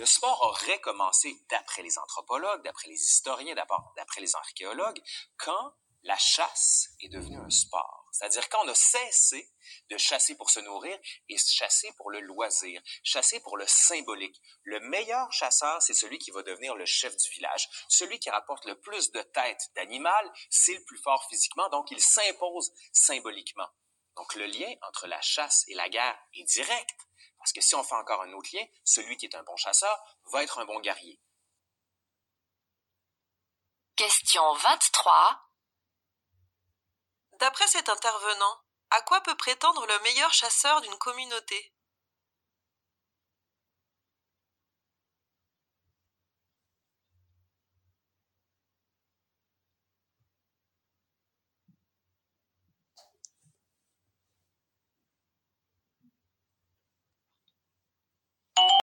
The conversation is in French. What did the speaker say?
Le sport aurait commencé, d'après les anthropologues, d'après les historiens, d'après les archéologues, quand la chasse est devenue un sport. C'est-à-dire quand on a cessé de chasser pour se nourrir et chasser pour le loisir, chasser pour le symbolique. Le meilleur chasseur, c'est celui qui va devenir le chef du village. Celui qui rapporte le plus de têtes d'animal, c'est le plus fort physiquement, donc il s'impose symboliquement. Donc le lien entre la chasse et la guerre est direct, parce que si on fait encore un autre lien, celui qui est un bon chasseur va être un bon guerrier. Question 23. D'après cet intervenant, à quoi peut prétendre le meilleur chasseur d'une communauté?